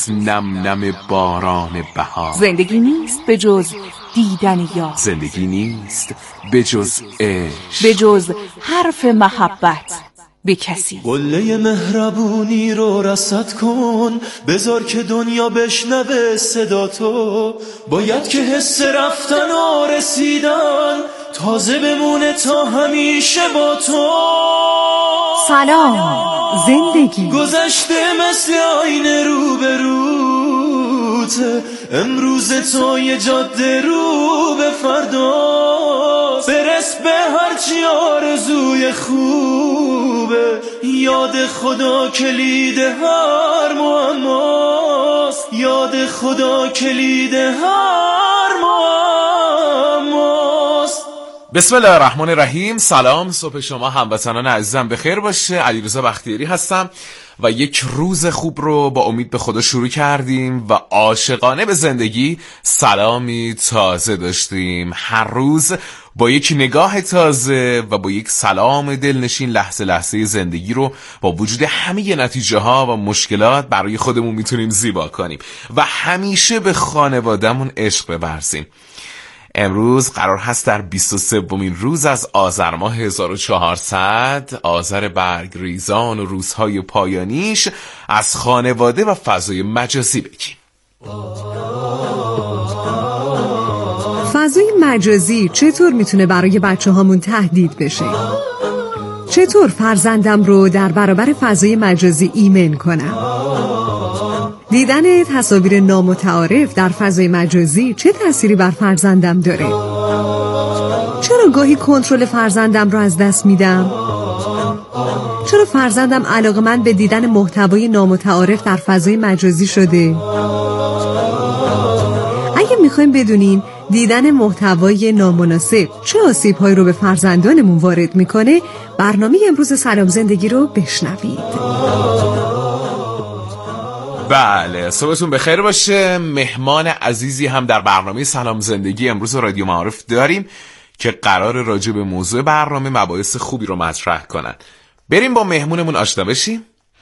نم نم باران بهار. زندگی نیست به جز دیدن یار. زندگی نیست به جز عشق، به جز حرف محبت به کسی. قله مهربونی رو رصد کن، بذار که دنیا بشنوه صدا تو. باید که حس رفتن و رسیدن تازه بمونه تا همیشه با تو. سلام زندگی. گذشته مثل آینه رو به روته، امروز تو یه جاده رو به فرداست. برس به هرچی آرزوی خوبه، یاد خدا کلید هر معماست. یاد خدا کلید هر معماست. بسم الله الرحمن الرحیم. سلام، صبح شما هموطنان عزیزم بخیر باشه. علیرضا بختیاری هستم و یک روز خوب رو با امید به خدا شروع کردیم و عاشقانه به زندگی سلامی تازه داشتیم. هر روز با یک نگاه تازه و با یک سلام دلنشین لحظه لحظه زندگی رو با وجود همه نتیجه ها و مشکلات برای خودمون میتونیم زیبا کنیم و همیشه به خانوادهمون عشق بورزیم. امروز قرار هست در 23مین روز از آذر ماه 1400، آذر برگ ریزان و روزهای پایانیش، از خانواده و فضای مجازی بگیم. فضای مجازی چطور میتونه برای بچه هامون تهدید بشه؟ چطور فرزندم رو در برابر فضای مجازی ایمن کنم؟ دیدن تصاویر نامتعارف در فضای مجازی چه تأثیری بر فرزندم داره؟ چرا گاهی کنترل فرزندم رو از دست میدم؟ چرا فرزندم علاقه‌مند به دیدن محتوای نامتعارف در فضای مجازی شده؟ اگه میخوایم بدونین دیدن محتوای نامناسب چه آسیب‌هایی رو به فرزندانمون وارد میکنه، برنامه امروز سلام زندگی رو بشنوید. بله، صبحتون بخیر باشه. مهمان عزیزی هم در برنامه سلام زندگی امروز رادیو معارف داریم که قرار راجع به موضوع برنامه مباحث خوبی رو مطرح کنن. بریم با مهمونمون آشنا بشیم.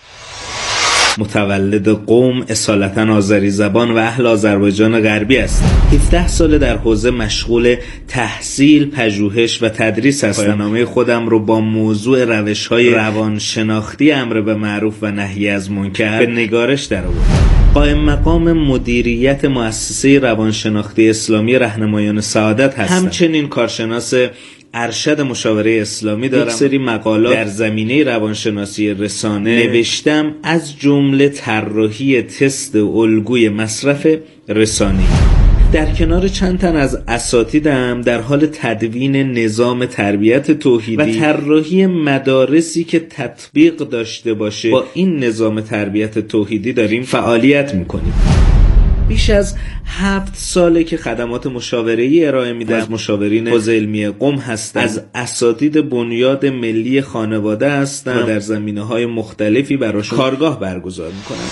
متولد قوم اصالتا آذری زبان و اهل آذربایجان غربی است. 17 سال در حوزه مشغول تحصیل، پژوهش و تدریس هستم. پایان‌نامه خودم رو با موضوع روش‌های روانشناختی امر به معروف و نهی از منکر به نگارش درآوردم. قائم مقام مدیریت مؤسسه روانشناختی اسلامی راهنمایان سعادت هستم. همچنین کارشناس ارشد مشاوره اسلامی دارم. یک سری مقالات در زمینه روانشناسی رسانه نوشتم، از جمله طراحی تست الگوی مصرف رسانه‌ای. در کنار چند تن از اساتیدم در حال تدوین نظام تربیت توحیدی و طراحی مدارسی که تطبیق داشته باشه با این نظام تربیت توحیدی داریم فعالیت میکنیم. بیش از 7 ساله که خدمات مشاوره‌ای ارائه میدم. از مشاورین حوزه علمی قم هستم. از اساتید بنیاد ملی خانواده هستم و در زمینه‌های مختلفی براشون کارگاه برگزار میکنم.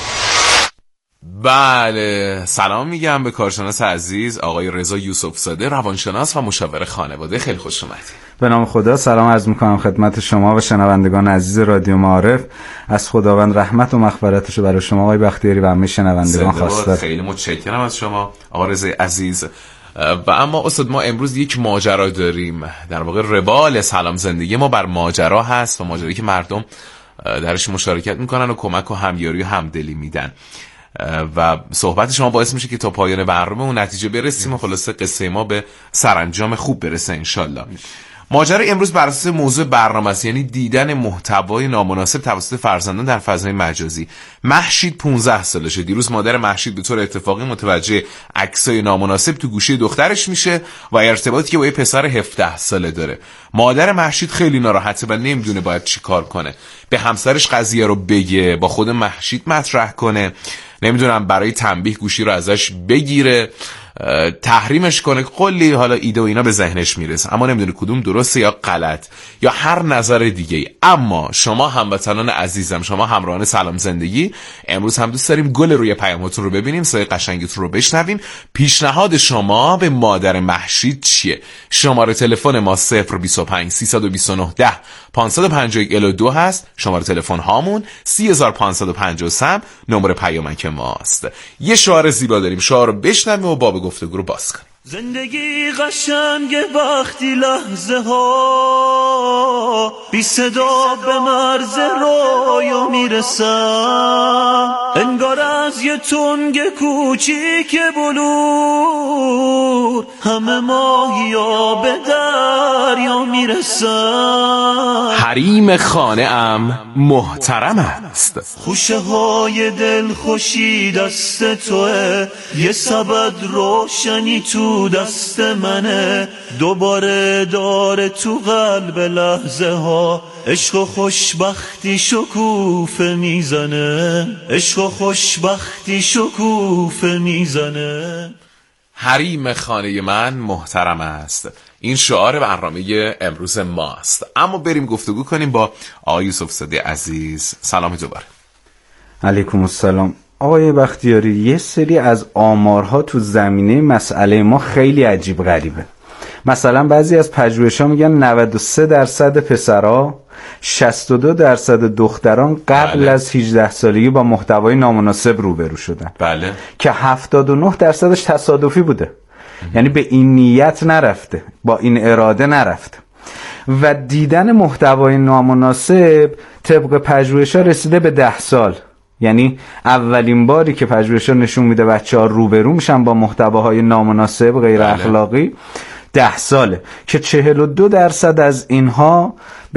بله، سلام میگم به کارشناس عزیز آقای رضا یوسف زاده، روانشناس و مشاور خانواده. خیلی خوش اومدید. به نام خدا سلام عرض میکنم خدمت شما و شنوندگان عزیز رادیو معارف. از خداوند رحمت و مغفرتش رو برای شما آقای بختیاری و همه شنوندگان خواستم. خیلی متشکرم از شما آقای رضا عزیز. و اما استاد، ما امروز یک ماجرا داریم. در واقع روال سلام زندگی ما بر ماجرا هست و ماجرایی که مردم درش مشارکت میکنن و کمک و همیاری و همدلی میدن و صحبت شما باعث میشه که تا پایان برنامه اون نتیجه برسیم و خلاصه قصه ما به سرانجام خوب برسه انشالله. ماجرای امروز بر اساس موضوع برنامه است، یعنی دیدن محتوای نامناسب توسط فرزندان در فضای مجازی. مهشید 15 سالشه. دیروز مادر مهشید به طور اتفاقی متوجه عکسای نامناسب تو گوشی دخترش میشه و ارتباطی که با یه پسر 17 ساله داره. مادر مهشید خیلی ناراحته و نمیدونه باید چی کار کنه. به همسرش قضیه رو بگه، با خود مهشید مطرح کنه، نمیدونم برای تنبیه گوشی رو ازش بگیره تحریمش کنه. کلی حالا ایده و اینا به ذهنش میرسه اما نمیدونه کدوم درسته یا غلط یا هر نظر دیگه ای. اما شما هموطنان عزیزم، شما همراهان سلام زندگی، امروز هم دوست داریم گل روی پیامتون رو ببینیم، صدای قشنگتون رو بشنویم. پیشنهاد شما به مادر مهشید چیه؟ شماره تلفن ما 025 329 10 551 هست. شماره تلفن هامون 3553 نمره پیامک ماست. یه شعار زیبا داریم، شعار رو بشنویم و باب گفتگو رو باز کنیم. زندگی قشنگه وقتی لحظه ها بی صدا به مرز رویا میرسن، انگار از یه تنگ کوچیک بلور همه ماهیا به دریا میرسن. حریم خانه ام محترم است، خوشه های دل خوشی دست توه، یه سبد روشنی تو دست منه، دوباره داره تو قلب لحظه ها عشق و خوشبختی شکوفه میزنه، عشق و خوشبختی شکوفه میزنه. حریم خانه من محترم است، این شعار برنامه امروز ماست. اما بریم گفتگو کنیم با آقای یوسف زاده عزیز. سلام دوباره. علیکم السلام. آقای بختیاری، یه سری از آمارها تو زمینه مسئله ما خیلی عجیب غریبه. مثلا بعضی از پژوهش‌ها میگن 93% پسرها 62% دختران قبل از 18 سالگی با محتوای نامناسب روبرو شدن. بله. که 79%ش تصادفی بوده. یعنی به این نیت نرفته، با این اراده نرفته. و دیدن محتوای نامناسب طبق پژوهش‌ها رسیده به 10 سال. یعنی اولین باری که پژوهش‌ها نشون میده بچه‌ها روبرو میشن با محتواهای نامناسب غیر اخلاقی 10 ساله که 42% از اینها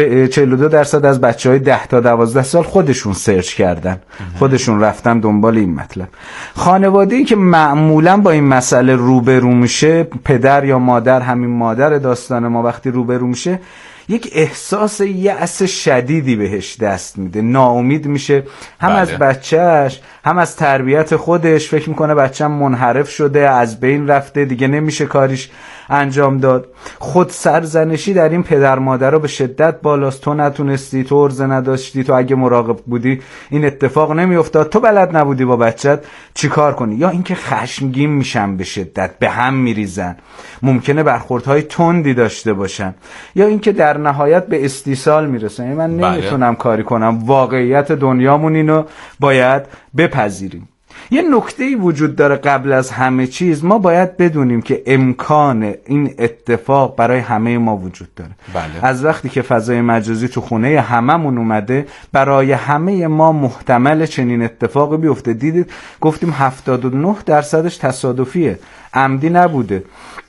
42% از بچه‌های 10 تا 12 سال خودشون سرچ کردن، خودشون رفتن دنبال این مطلب. خانواده‌ای که معمولا با این مسئله روبرو میشه، پدر یا مادر، همین مادر داستان ما، وقتی روبرو میشه یک احساس یأس شدیدی بهش دست میده، ناامید میشه، هم از بچهش هم از تربیت خودش. فکر میکنه بچه‌م منحرف شده، از بین رفته، دیگه نمیشه کاریش انجام داد. خود سرزنشی در این پدر مادرها به شدت بالاست. تو نتونستی، تو عرضه نداشتی، تو اگه مراقب بودی این اتفاق نمیافتاد، تو بلد نبودی با بچت چیکار کنی. یا اینکه خشمگین میشن به شدت، به هم میریزن، ممکنه برخوردهای تندی داشته باشن، یا اینکه در نهایت به استیصال میرسن. یعنی من نمیتونم کاری کنم، واقعیت دنیامون اینو باید بپذیریم. یه نکته‌ای وجود داره قبل از همه چیز، ما باید بدونیم که امکان این اتفاق برای همه ما وجود داره. از وقتی که فضای مجازی تو خونه هممون اومده، برای همه ما محتمل چنین اتفاقی بیفته. دیدید گفتیم 79%ش تصادفیه، عمدی نبوده.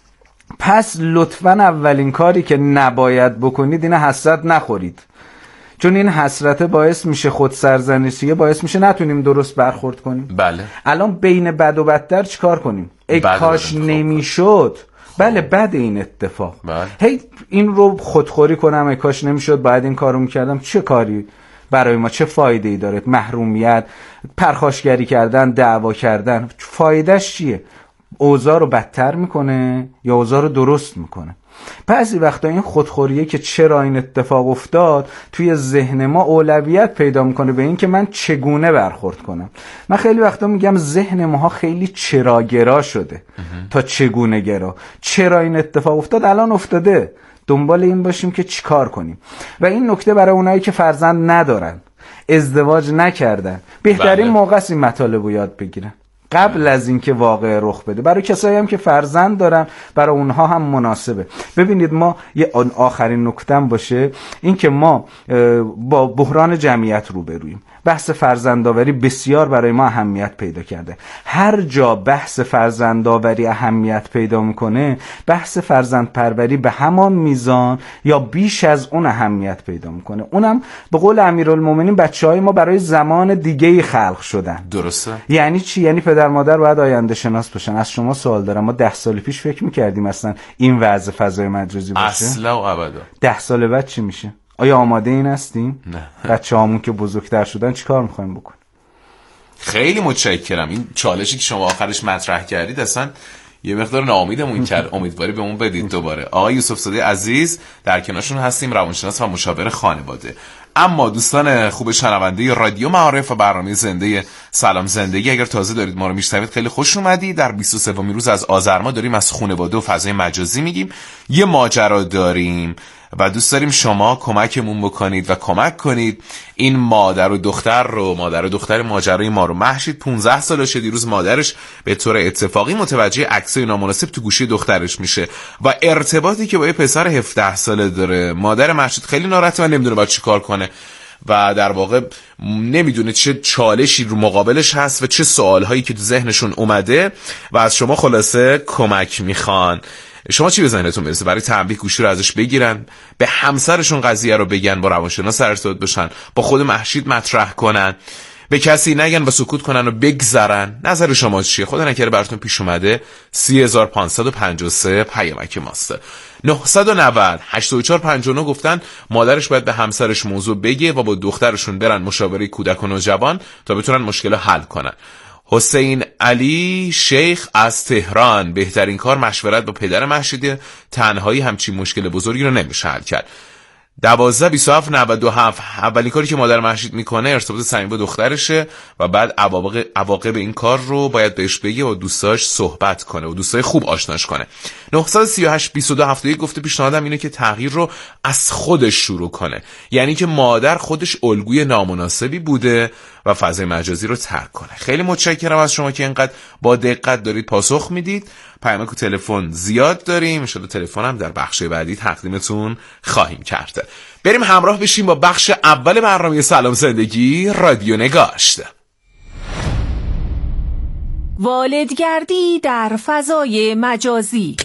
پس لطفاً اولین کاری که نباید بکنید اینه حسرت نخورید، چون این حسرت باعث میشه خود سرزنشیه، باعث میشه نتونیم درست برخورد کنیم. بله. الان بین بد و بدتر چیکار کنیم؟ ای کاش نمیشد. بله، بد این اتفاق. هی این رو خودخوری کنم، ای کاش نمیشد، باید این کارو میکردم. چه کاری برای ما چه فایده ای داره؟ محرومیت، پرخاشگری کردن، دعوا کردن، فایدهش چیه؟ اوضاع رو بدتر میکنه یا اوضاع رو درست میکنه؟ بعضی وقتا این خودخوریه که چرا این اتفاق افتاد توی ذهن ما اولویت پیدا میکنه به این که من چگونه برخورد کنم. من خیلی وقتا میگم ذهن ماها خیلی چراگرا شده تا چگونه گرا. چرا این اتفاق افتاد؟ الان افتاده، دنبال این باشیم که چیکار کنیم. و این نکته برای اونایی که فرزند ندارن، ازدواج نکردن، بهترین موقع است این مطالب رو یاد بگیرن قبل از اینکه واقع رخ بده. برای کسایی هم که فرزند دارن، برای اونها هم مناسبه. ببینید، ما یه آخرین نکتم باشه این که ما با بحران جمعیت روبرویم. بحث فرزندآوری بسیار برای ما اهمیت پیدا کرده. هر جا بحث فرزندآوری اهمیت پیدا میکنه، بحث فرزندپروری به همان میزان یا بیش از اون اهمیت پیدا میکنه. اونم به قول امیرالمومنین بچهای ما برای زمان دیگه‌ای خلق شدن. درسته. یعنی چی؟ یعنی پدر مادر باید آینده شناس باشن. از شما سوال دارم، ما 10 سال پیش فکر میکردیم اصلا این وضع فضای مجازی باشه؟ اصلا و ابدا. 10 سال بعد چی میشه؟ آیا آماده این هستیم؟ نه. بچه‌هامون که بزرگتر شدن چیکار می‌خوایم بکنیم؟ خیلی متشکرم. این چالشی که شما آخرش مطرح کردید اصلا یه مقدار ناامیدمون کرد. امیدواری بهمون بدید دوباره. آقای یوسف زاده عزیز در کنارشون هستیم، روانشناس و مشاور خانواده. اما دوستان خوب شنونده رادیو معارف و برنامه زنده سلام زندگی، اگر تازه دارید ما رو میشنوید خیلی خوش اومدید. در 23 روز از آذر ماه داریم از خانواده و فضای مجازی میگیم. یه ماجرا داریم و دوست داریم شما کمکمون بکنید و کمک کنید این مادر و دختر ماجرای ما رو. مهشید 15 سالشه. دیروز مادرش به طور اتفاقی متوجه عکسای نامناسب تو گوشی دخترش میشه و ارتباطی که با یه پسر 17 ساله داره. مادر مهشید خیلی ناراحته و نمیدونه باید چی کار کنه و در واقع نمیدونه چه چالشی رو مقابلش هست و چه سوالهایی که تو ذهنشون اومده و از شما خلاصه کمک میخوان. شما چی به ذهنتون میرسه برای تنبیه گوشی رو ازش بگیرن، به همسرشون قضیه رو بگن، با روانشناس سر ارتباط بشن، با خود مهشید مطرح کنن، به کسی نگن و سکوت کنن و بگذرن؟ نظر شما چیه؟ خدا نکره براتون پیش اومده 3553 پیامک ماست. 990 8459 گفتن مادرش باید به همسرش موضوع بگه و با دخترشون برن مشاوره کودک و نوجوان تا بتونن مشکل حل کنن. حسین علی شیخ از تهران: بهترین کار مشورت با پدر مهشید، تنهایی همچین مشکل بزرگی رو نمیشه حل کرد. 122797 اولین کاری که مادر مهشید میکنه ارتباط صمیمی با دخترشه و بعد عواقب این کار رو باید بهش بگه و دوستاش صحبت کنه و دوستای خوب آشناش کنه. 9382271 گفته پیشنهادم اینه که تغییر رو از خودش شروع کنه، یعنی که مادر خودش الگوی نامناسبی بوده و فضای مجازی رو ترک کنه. خیلی متشکرم از شما که اینقدر با دقت دارید پاسخ میدید. پیامک و تلفن زیاد داریم، ان شاءالله تلفن هم در بخش بعدی تقدیمتون خواهیم کرد. بریم همراه بشیم با بخش اول برنامه سلام زندگی رادیو نگاشت. والدگردی در فضای مجازی.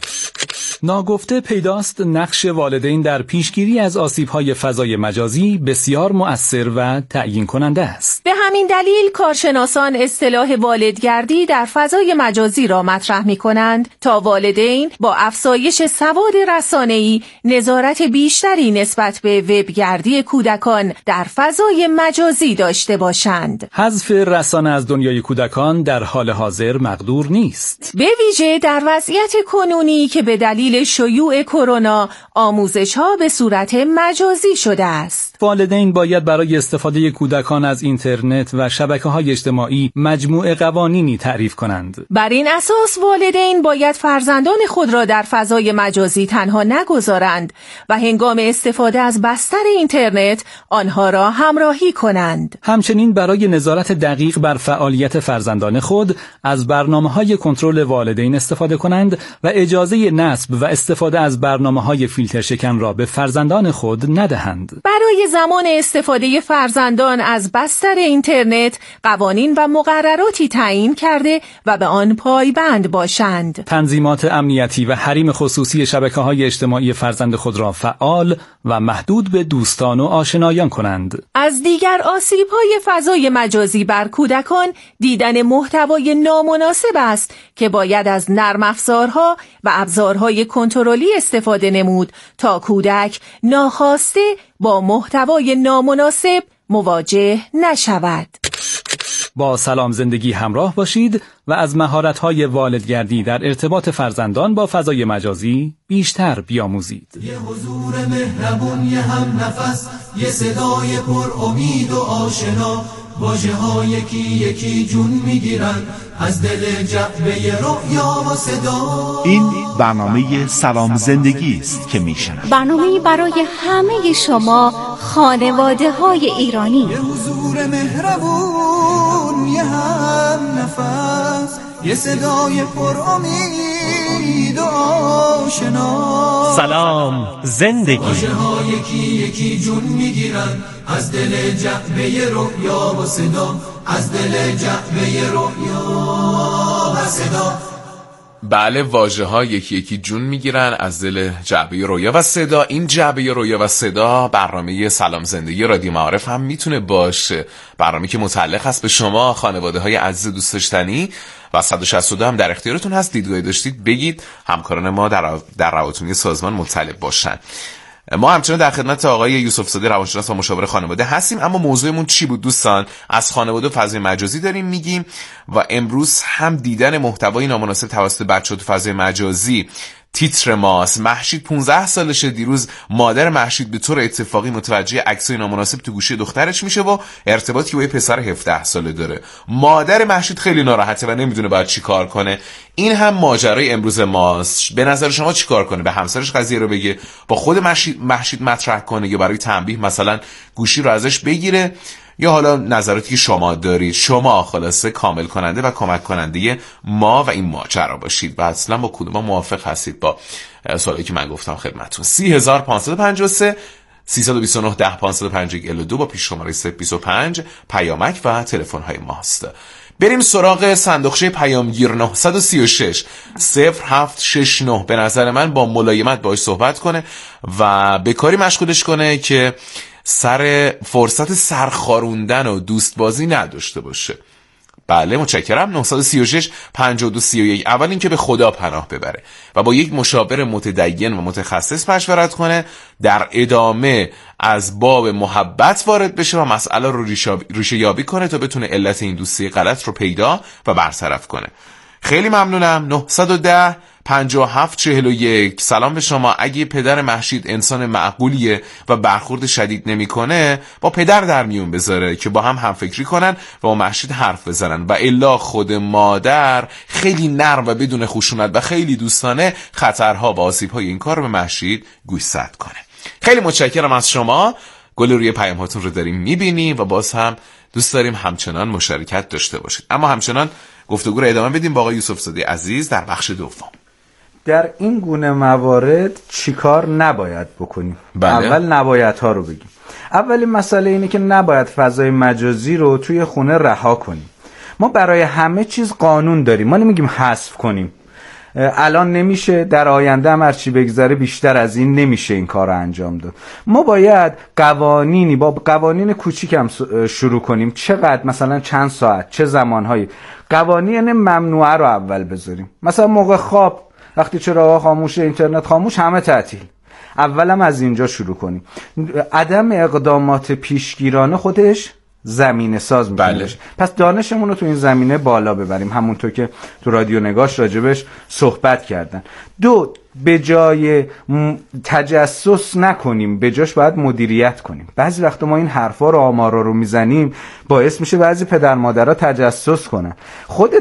ناگفته پیداست نقش والدین در پیشگیری از آسیب‌های فضای مجازی بسیار مؤثر و تعیین کننده است. به همین دلیل کارشناسان اصطلاح والدگردی در فضای مجازی را مطرح می‌کنند تا والدین با افزایش سواد رسانه‌ای نظارت بیشتری نسبت به وبگردی کودکان در فضای مجازی داشته باشند. حذف رسانه از دنیای کودکان در حال حاضر مقدور نیست، به ویژه در وضعیت کنونی که به دلیل شیوع کرونا آموزش‌ها به صورت مجازی شده است. والدین باید برای استفاده کودکان از اینترنت و شبکه‌های اجتماعی مجموعه قوانینی تعریف کنند. بر این اساس والدین باید فرزندان خود را در فضای مجازی تنها نگذارند و هنگام استفاده از بستر اینترنت آنها را همراهی کنند. همچنین برای نظارت دقیق بر فعالیت فرزندان خود از برنامه‌های کنترل والدین استفاده کنند و اجازه نصب و استفاده از برنامه‌های فیلتر شکن را به فرزندان خود ندهند. برای زمان استفاده فرزندان از بستر اینترنت قوانین و مقرراتی تعیین کرده و به آن پایبند باشند. تنظیمات امنیتی و حریم خصوصی شبکه‌های اجتماعی فرزند خود را فعال و محدود به دوستان و آشنایان کنند. از دیگر آسیب‌های فضای مجازی بر کودکان دیدن محتوای نامناسب است که باید از نرم افزارها و ابزارهای کنترلی استفاده نمود تا کودک ناخواسته با محتوای نامناسب مواجه نشود. با سلام زندگی همراه باشید و از مهارت‌های والدگردی در ارتباط فرزندان با فضای مجازی بیشتر بیاموزید. یه حضور مهربون، یه هم نفس، یه صدای پر امید و آشنا، واژه ها یکی یکی جون میگیرن از دل جعبه رؤیا و صدا. این برنامه سلام زندگی است که میشنوید. برنامه‌ای برای همه شما خانواده های ایرانی. یه حضور مهربون، یه هم نفس، یه صدای پر امید و آشنا. سلام زندگی. واژه ها یکی یکی جون میگیرن از دل جعبه رؤیا و صدا، از دل جعبه رؤیا و صدا. بله، واژه ها یکی یکی جون میگیرن از دل جعبه رویا و صدا. این جعبه رویا و صدا برنامه سلام زندگی رادیو معارف هم میتونه باشه، برنامه که متعلق است به شما خانواده های عزیز دوست داشتنی و 162 هم در اختیارتون هست. دیدگاهی داشتید بگید، همکاران ما در روابط عمومی سازمان مطلع باشن. ما همچنان در خدمت آقای یوسف زاده روانشناس و مشاور خانواده هستیم. اما موضوعمون چی بود دوستان؟ از خانواده و فضای مجازی داریم میگیم و امروز هم دیدن محتوای نامناسب توسط بچه‌ها تو فضای مجازی تیتر ماست. مهشید 15 سالشه. دیروز مادر مهشید به طور اتفاقی متوجه عکسای نامناسب تو گوشی دخترش میشه و ارتباطی با یه پسر 17 ساله داره. مادر مهشید خیلی ناراحته و نمیدونه باید چی کار کنه. این هم ماجرای امروز ماست. به نظر شما چی کار کنه؟ به همسرش قضیه رو بگه، با خود مهشید مطرح کنه، یا برای تنبیه مثلا گوشی رو ازش بگیره، یا حالا نظراتی که شما دارید؟ شما خلاصه کامل کننده و کمک کننده ما و این ماجرا باشید و اصلا با کدوم موافق هستید با سوالی که من گفتم خدمتتون. 30553 329 10552 با پیش شماره 025 پیامک و تلفن های ماست. بریم سراغ صندوقچه پیامگیر 936 0769. به نظر من با ملایمت باهاش صحبت کنه و به کاری مشغولش کنه که سر فرصت سرخاروندن و دوست بازی نداشته باشه. بله متشکرم. 936 5231. اول اینکه به خدا پناه ببره و با یک مشاور متدین و متخصص مشورت کنه. در ادامه از باب محبت وارد بشه و مسئله رو ریشه یابی کنه تا بتونه علت این دوستی غلط رو پیدا و برطرف کنه. خیلی ممنونم. 910 5741. سلام به شما. اگه پدر مهشید انسان معقولیه و برخورد شدید نمیکنه، با پدر در میون بذاره که با هم فکری کنن و با مهشید حرف بزنن و الا خود مادر خیلی نرم و بدون خشونت و خیلی دوستانه خطرها و آسیب‌های این کار رو به مهشید گوشزد کنه. خیلی متشکرم از شما. گل روی پیام‌هاتون رو داریم میبینیم و باز هم دوست داریم همچنان مشارکت داشته باشید. اما همچنان گفتگو رو ادامه بدیم با آقای یوسف زاده عزیز در بخش دوم. در این گونه موارد چیکار نباید بکنیم؟ بله. اول نبایدها رو بگیم. اولین مسئله اینه که نباید فضای مجازی رو توی خونه رها کنیم. ما برای همه چیز قانون داریم. ما نمیگیم حذف کنیم. الان نمیشه، در آینده هم هرچی بگذره بیشتر از این نمیشه این کار رو انجام داد. ما باید قوانینی، با قوانین کوچیک هم شروع کنیم. چقدر مثلا چند ساعت، چه زمانهایی. قوانین ممنوعه رو اول بذاریم. مثلا موقع خواب وقتی چراغ خاموش، اینترنت خاموش، همه تعطیل. اولم از اینجا شروع کنیم. عدم اقدامات پیشگیرانه خودش زمینه ساز می‌کنه. بله. پس دانشمون رو تو این زمینه بالا ببریم، همونطور که تو رادیو نگاش راجبش صحبت کردن. دو، به جای تجسس نکنیم، به جاش باید مدیریت کنیم. بعضی وقتا ما این حرفا رو، آمارا رو میزنیم، باعث میشه بعضی پدر مادرها تجسس کنن. خود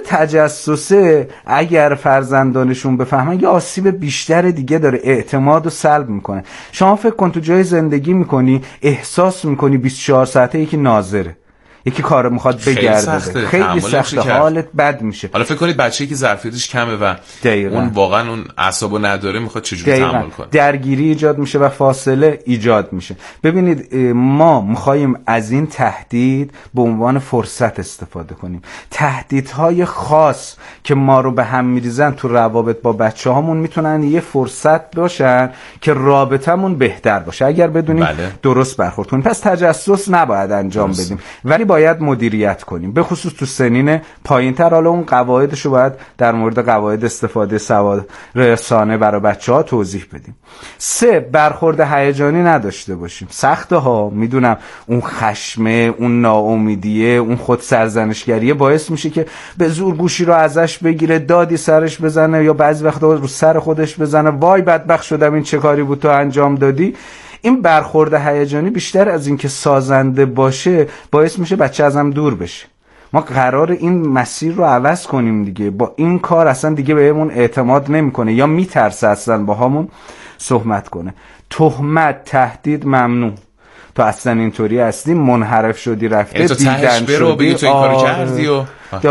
تجسسه اگر فرزندانشون بفهمن یه آسیب بیشتر دیگه داره، اعتماد رو سلب میکنه. شما فکر کن تو جای زندگی میکنی، احساس میکنی 24 ساعته یکی ناظره، یکی کار میخواد بگرده، خیلی سخته، حالت بد میشه. حالا فکر کنید بچه‌ای که ظرفیتش کمه و دقیقا. اون واقعا اون اعصابو نداره، میخواد چجوری تحمل کنه؟ درگیری ایجاد میشه و فاصله ایجاد میشه. ببینید ما میخوایم از این تهدید به عنوان فرصت استفاده کنیم. تهدیدهای خاص که ما رو به هم میریزن تو روابط با بچه‌هامون میتونن یه فرصت باشن که رابطمون بهتر باشه اگر بدونیم بله. درست برخورد کنیم. پس تجسس نباید انجام بدیم، ولی باید مدیریت کنیم، به خصوص تو سنین پایین‌تر. حالا اون قواعدش رو باید در مورد قواعد استفاده سواد رسانه برای بچه‌ها توضیح بدیم. 3، برخورد هیجانی نداشته باشیم. سخته ها، میدونم، اون خشمه، اون ناامیدیه، اون خود سرزنشگریه باعث میشه که به زور گوشی رو ازش بگیره، دادی سرش بزنه یا بعضی وقتا رو سر خودش بزنه، وای بدبخت شدم این چه کاری بود تو انجام دادی. این برخورد هیجانی بیشتر از این که سازنده باشه باعث میشه بچه ازم دور بشه. ما قرار این مسیر رو عوض کنیم دیگه. با این کار اصلا دیگه بهمون اعتماد نمیکنه یا میترسه اصلا با همون صحبت کنه. تهمت، تهدید ممنوع. تو اصلا اینطوری هستی، منحرف شدی، رفته دیدن شدی، تو این کارو کردی و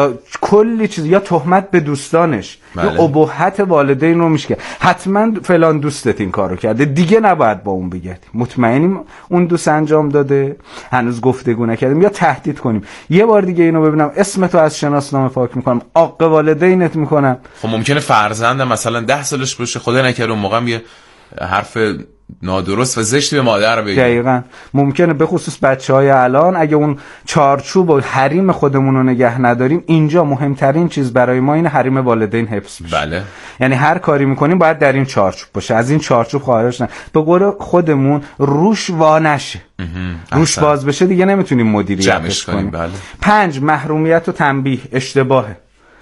کلی چیز، یا تهمت به دوستانش، بله. یا ابهت والدین رو میشه، حتما فلان دوستت این کارو کرده، دیگه نباید با اون بگردیم، مطمئنیم اون دوست انجام داده، هنوز گفتگو نکردیم. یا تهدید کنیم، یه بار دیگه اینو ببینم اسم تو از شناسنامه پاک میکنم، عاق والدینت میکنم. خب ممکنه فرزندم مثلا 10 سالش باشه، خدا نکنه اون موقع یه حرف نادرست و زشتی به مادر بگیم. دقیقاً. ممکنه به خصوص بچهای الان اگه اون چارچوب و حریم خودمون رو نگه نداریم، اینجا مهمترین چیز برای ما اینه حریم والدین حفظ بشه. بله. یعنی هر کاری میکنیم باید در این چارچوب باشه، از این چارچوب خارج نه. به قول خودمون روش وا نشه. روش باز بشه دیگه نمیتونیم مدیریتش کنیم. بله. 5 محرومیت و تنبیه اشتباهه.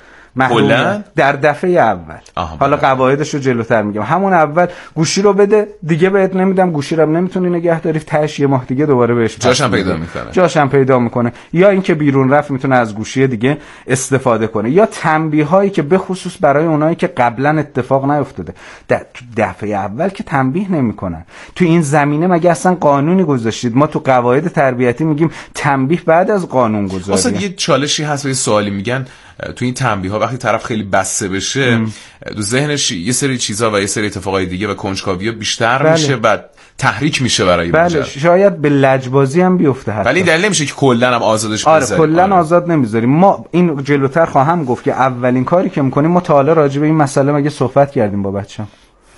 در دفعه اول. حالا قواعدش رو جلوتر میگم. همون اول گوشی رو بده، دیگه بهت نمیدم، گوشی رو نمیتونی نگه داری، تاش یه ماه دیگه دوباره بهش جاشم پیدا میکنه. یا اینکه بیرون رفت میتونه از گوشی دیگه استفاده کنه. یا تنبیه هایی که به خصوص برای اونایی که قبلا اتفاق نیفتاده، دفعه اول که تنبیه نمیکنن. تو این زمینه مگه اصلا قانونی گذاشتید؟ ما تو قواعد تربیتی میگیم تنبیه بعد از قانون گذاری. اصلا یه چالشی هست و یه سوالی میگن تو این تنبیه ها وقتی طرف خیلی بسته بشه تو ذهنش یه سری چیزا و یه سری اتفاقای دیگه و کنجکاوی بیشتر میشه و تحریک میشه برای بله شاید به لجبازی هم بیفته حتی. ولی دلیل نمیشه که کلا هم آزادش بذاریم. کلا آزاد نمیذاریم. ما این جلوتر خواهم گفت که اولین کاری که میکنیم، ما تا حالا راجع به این مسئله مگه صحبت کردیم با بچه‌م؟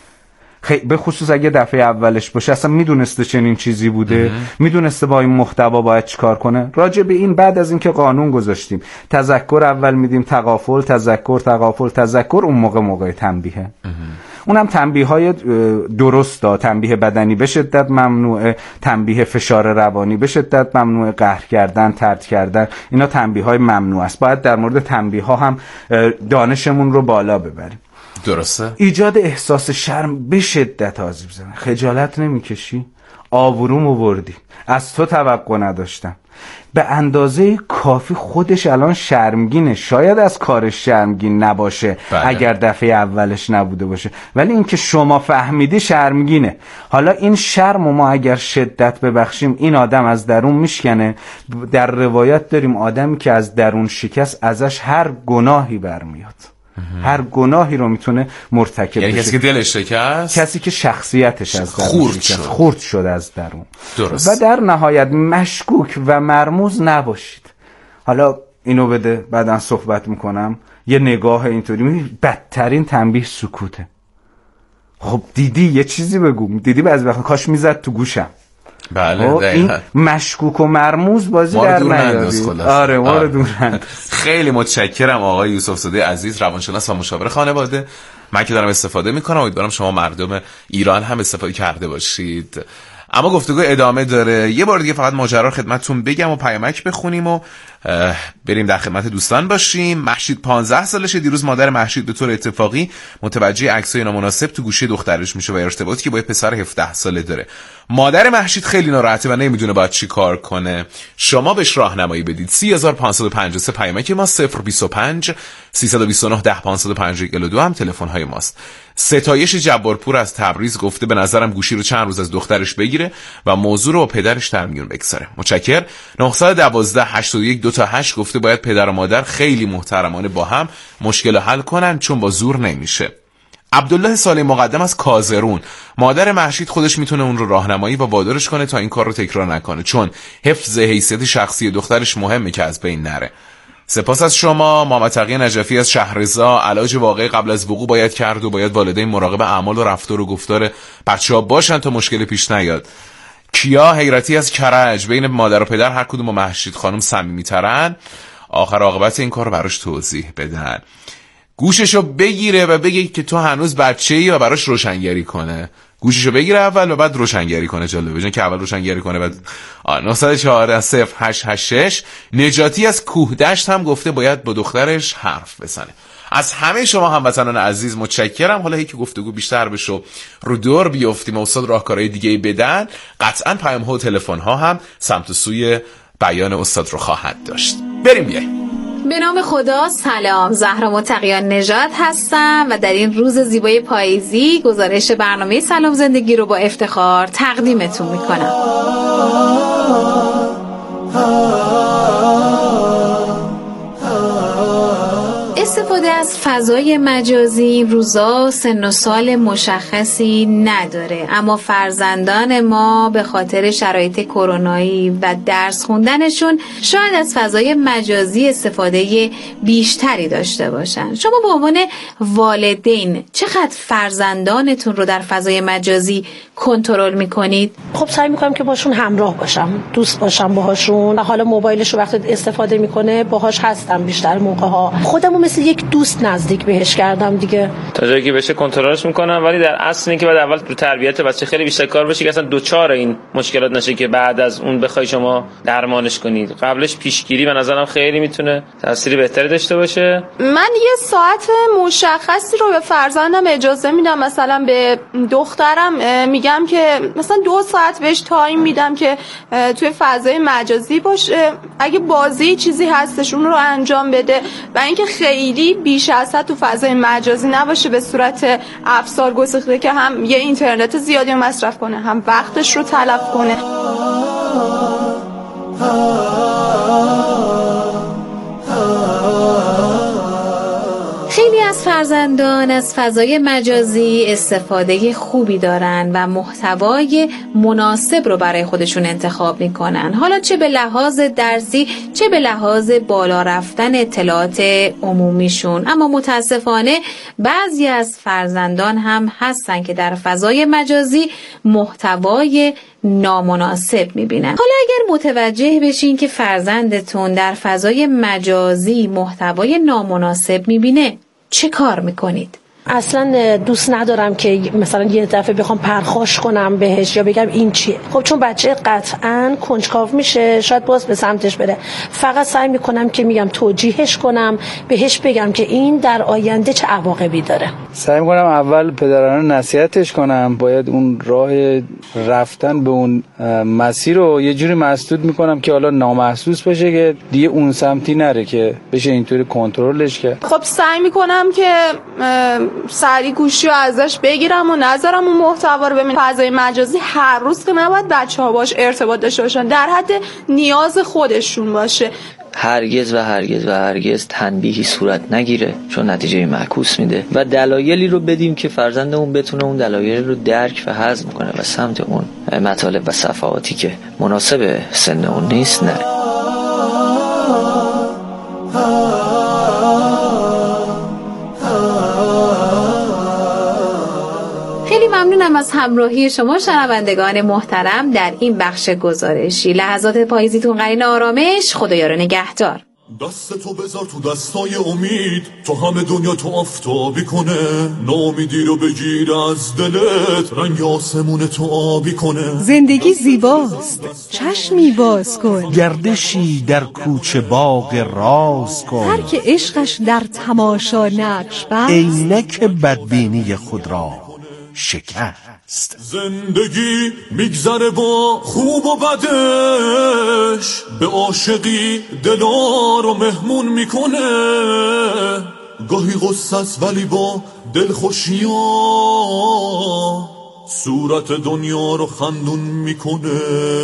به خصوص اگه دفعه اولش باشه اصلا میدونسته چنین چیزی بوده، میدونسته با این محتوا باید چیکار کنه. راجع به این بعد از اینکه قانون گذاشتیم تذکر اول میدیم، تغافل، تذکر، اون موقع تنبیه. اونم تنبیه‌های درست دا، تنبیه بدنی به شدت ممنوعه، تنبیه فشار روانی به شدت ممنوعه، قهر کردن، طرد کردن، اینا تنبیه‌های ممنوع است. باید در مورد تنبیه‌ها هم دانشمون رو بالا ببریم. درسته. ایجاد احساس شرم به شدت آسیب زنه. خجالت نمیکشی؟ آبرومو بردی، از تو توقع نداشتم. به اندازه کافی خودش الان شرمگینه، شاید از کارش شرمگین نباشه اگر دفعه اولش نبوده باشه، ولی اینکه شما فهمیدی شرمگینه. حالا این شرم ما اگر شدت ببخشیم این آدم از درون میشکنه. در روایت داریم آدمی که از درون شکست ازش هر گناهی برمیاد. هر گناهی رو میتونه مرتکب بشه. کسی که دلش شکست، کسی که شخصیتش از درون خورد شد از درون. درست. و در نهایت مشکوک و مرموز نباشید. حالا اینو بده بعدن صحبت میکنم. یه نگاه اینطوری، بدترین تنبیه سکوته. خب دیدی یه چیزی بگو، دیدی بعضی وقتا کاش میزد تو گوشم. بله این مشکوک و مرموز بازی در نیاری. آره ما رو دورند. خیلی متشکرم آقای یوسف زاده عزیز، روانشناس و مشاور خانواده. من که دارم استفاده میکنم، امیدوارم شما مردم ایران هم استفاده کرده باشید. اما گفتگو ادامه داره. یه بار دیگه فقط ماجرا رو خدمتتون بگم و پیامک بخونیم و بریم در خدمت دوستان باشیم. مهشید 15 سالشه. دیروز مادر مهشید به طور اتفاقی متوجه عکسای نامناسب تو گوشی دخترش میشه و ارتباطی که با پسر 17 ساله داره. مادر مهشید خیلی ناراحته و نمیدونه باید چی کار کنه. شما بهش راهنمایی بدید. 3553 پیامک ما 025 329 10552 هم تلفن های ماست. ستایش جبارپور از تبریز گفته به نظرم گوشی رو چند روز از دخترش بگیره و موضوع رو با پدرش در میون بگذاره. متشکر. 912 81 2 تا 8 گفته باید پدر و مادر خیلی محترمانه با هم مشکل حل کنن چون با زور نمیشه. عبدالله صالح مقدم از کازرون: مادر مهشید خودش میتونه اون رو راهنمایی و وادارش کنه تا این کار رو تکرار نکنه، چون حفظ حیثیت شخصی دخترش مهمه که از بین نره. سپاس از شما. محمد تقی نجفی از شهرزا: علاج واقعی قبل از وقوع باید کرد و باید والدین مراقب اعمال و رفتار و گفتار بچه‌ها باشن تا مشکل پیش نیاد. کیا حیرتی از کرج: بین مادر و پدر هر کدوم با مهشید خانم صمیمی‌ترن، آخر عاقبت این کار رو براش توضیح بدن. گوششو بگیره و بگه که تو هنوز بچه‌ای و براش روشنگری کنه. گوششو بگیره اول و بعد روشنگری کنه. جالبه جن که اول روشنگری کنه بعد 9040886. نجاتی از کوهدشت هم گفته باید با دخترش حرف بزنه. از همه شما هموطنان عزیز متشکرم. حالا که گفتگو بیشتر بشه رو دور بیافتیم و استاد راهکارهای دیگه بدن، قطعاً پیام‌ها و تلفن‌ها هم سمت سوی بیان استاد رو خواهد داشت. بریم بیاییم. به نام خدا. سلام، زهرا متقیان نژاد هستم و در این روز زیبای پاییزی گزارش برنامه سلام زندگی رو با افتخار تقدیمتون میکنم. استفاده از فضای مجازی این روزا سن و سال مشخصی نداره، اما فرزندان ما به خاطر شرایط کرونایی و درس خوندنشون شاید از فضای مجازی استفاده بیشتری داشته باشن. شما به عنوان والدین چقدر فرزندانتون رو در فضای مجازی کنترل میکنید؟ خب سعی میکنم که باشون همراه باشم، دوست باشم باهاشون و حالا موبایلش رو وقتی استفاده میکنه باهاش هستم بیشتر موقع ها. خودمو مثل یک دوست نزدیک بهش کردم دیگه. تا جایی که بشه کنترلش میکنم، ولی در اصل اینه که بعد اول رو تربیت بچه خیلی بیشتر کار بشه که اصلا دوچار این مشکلات نشه که بعد از اون بخوای شما درمانش کنید. قبلش پیشگیری به نظرم خیلی میتونه تأثیری بهتری داشته باشه. من یه ساعت مشخصی رو به فرزندم اجازه میدم، مثلا به دخترم میگم که مثلا 2 ساعت بهش تایم میدم که توی فضای مجازی باشه، اگه بازی چیزی هستش اون رو انجام بده و اینکه خیلی بیش از حد تو فضای مجازی نباشه به صورت افسار گسیخته که هم یه اینترنت زیادی رو مصرف کنه هم وقتش رو تلف کنه. خیلی از فرزندان از فضای مجازی استفاده خوبی دارن و محتوای مناسب رو برای خودشون انتخاب میکنن، حالا چه به لحاظ درسی چه به لحاظ بالا رفتن اطلاعات عمومیشون. اما متاسفانه بعضی از فرزندان هم هستن که در فضای مجازی محتوای نامناسب میبینن. حالا اگر متوجه بشین که فرزندتون در فضای مجازی محتوای نامناسب میبینه، چه کار میکنید؟ اصلا دوست ندارم که مثلا یه دفعه بخوام پرخاش کنم بهش یا بگم این چیه. خب چون بچه قطعاً کنجکاو میشه، شاید باز به سمتش بره. فقط سعی میکنم که میگم توجیهش کنم، بهش بگم که این در آینده چه عواقبی داره. سعی میکنم اول پدرانه نصیحتش کنم، باید اون راه رفتن به اون مسیر رو یه جوری مسدود میکنم که حالا نامحسوس باشه که دیگه اون سمتی نره، که بشه اینطوری کنترلش کرد. خب سعی میکنم که سری گوشی رو ازش بگیرم و نذارم اون محتوا رو ببینه. فضای مجازی هر روز که نباید بچه‌ها باش ارتباط داشته باشن، در حد نیاز خودشون باشه. هرگز و هرگز و هرگز تنبیهی صورت نگیره، چون نتیجه معکوس میده، و دلایلی رو بدیم که فرزندمون بتونه اون دلایل رو درک و هضم کنه و سمت اون مطالب و صفحاتی که مناسب سن اون نیست نره. خیلی ممنونم از همراهی شما شنوندگان محترم در این بخش گزارشی. لحظات پاییزیتون قرین آرامش. خدایا رو نگهدار. دست تو بذار تو دستای امید، تو همه دنیا تو آفتابی کنه، ناامیدی رو بگیر از دلت، رنگ آسمون تو آبی کنه. زندگی زیباست، چشمی باز کن، گردشی در کوچه باغ راز کن، هر که عشقش در تماشا نقش بست، عینک بدبینی خود را شکست. زندگی میگذره با خوب و بدش، به عاشقی دلا رو مهمون میکنه، گاهی غصه است ولی با دلخوشی ها صورت دنیا رو خندون میکنه،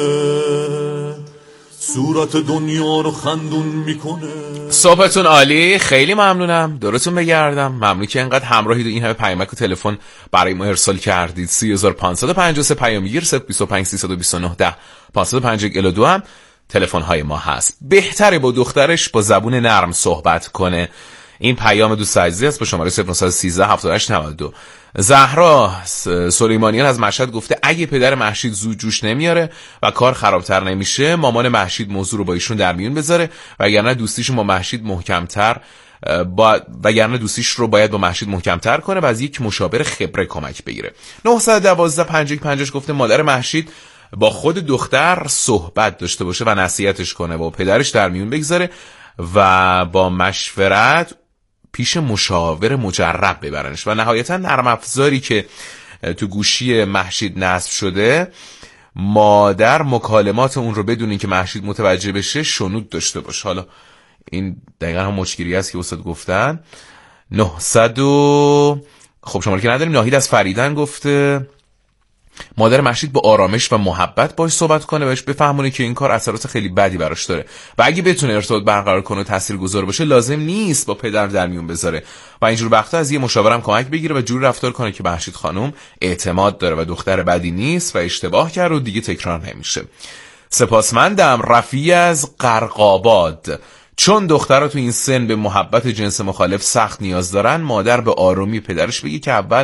صورت دنیا رو خندون میکنه. صحبتون عالی، خیلی ممنونم، دورتون بگردم. ممنون که اینقدر همراهید و این همه پیامک و تلفن برای ما ارسال کردید. 3553 پیامگیر 025 329 10 551 هم تلفن های ما هست. بهتره با دخترش با زبون نرم صحبت کنه. این پیام دوست عزیزی است با شماره 0913 78 92. زهرا سلیمانیان از مشهد گفته اگه پدر مهشید زود جوش نمیاره و کار خرابتر نمیشه، مامان مهشید موضوع رو با ایشون در میون بذاره، وگرنه دوستیشون با مهشید محکمتر باید با مهشید محکمتر کنه و از یک مشاور خبره کمک بگیره. 912 5150 گفته مادر مهشید با خود دختر صحبت داشته باشه و نصیحتش کنه، با پدرش در میون بگذاره و با مشورت پیش مشاور مجرب ببرنش. و نهایتا نرم افزاری که تو گوشی مهشید نصب شده، مادر مکالمات اون رو بدون اینکه مهشید متوجه بشه شنود داشته باشه. حالا این دقیقا هم مشکلی است که استاد گفتن. 900 خب شما که نداریم. ناهید از فریدن گفته مادر مهشید با آرامش و محبت باش صحبت کنه، بهش بفهمونه که این کار اثرات خیلی بدی براش داره و اگه بتونه ارتباط برقرار کنه و تاثیرگذار باشه لازم نیست با پدر در میون بذاره و اینجور وقتا از یه مشاورم کمک بگیره و جوری رفتار کنه که مهشید خانم اعتماد داره و دختر بدی نیست و اشتباه کرد و دیگه تکرار نمیشه. سپاسمندم. رفیع از قرقاباد: چون دخترها تو این سن به محبت جنس مخالف سخت نیاز دارن، مادر به آرومی پدرش بگی که اول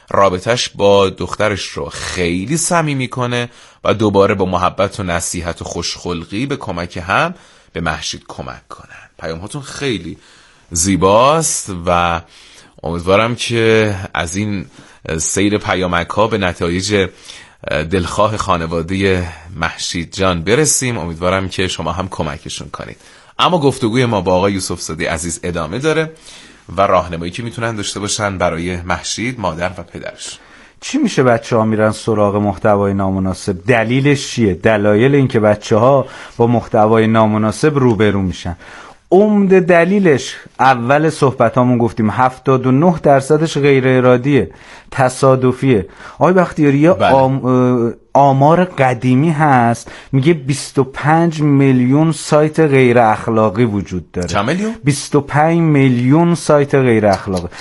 رابطش با دخترش رو خیلی صمیمی کنه و دوباره با محبت و نصیحت و خوشخلقی به کمک هم به مهشید کمک کنن. پیام هاتون خیلی زیباست و امیدوارم که از این سیر پیامک ها به نتایج دلخواه خانواده مهشید جان برسیم. امیدوارم که شما هم کمکشون کنید. اما گفتگوی ما با آقای یوسف زاده عزیز ادامه داره و راهنمایی که میتونن داشته باشن برای مهشید، مادر و پدرش. چی میشه بچه‌ها میرن سراغ محتوای نامناسب؟ دلیلش چیه؟ دلایل این که بچه‌ها با محتوای نامناسب روبرو میشن. عمده دلیلش اول صحبتامون گفتیم 79% غیر ارادیه، تصادفیه. آقای بختیاری آمار قدیمی هست میگه 25 میلیون سایت غیر اخلاقی وجود داره. چند میلیون؟ 25 میلیون سایت غیر اخلاقی.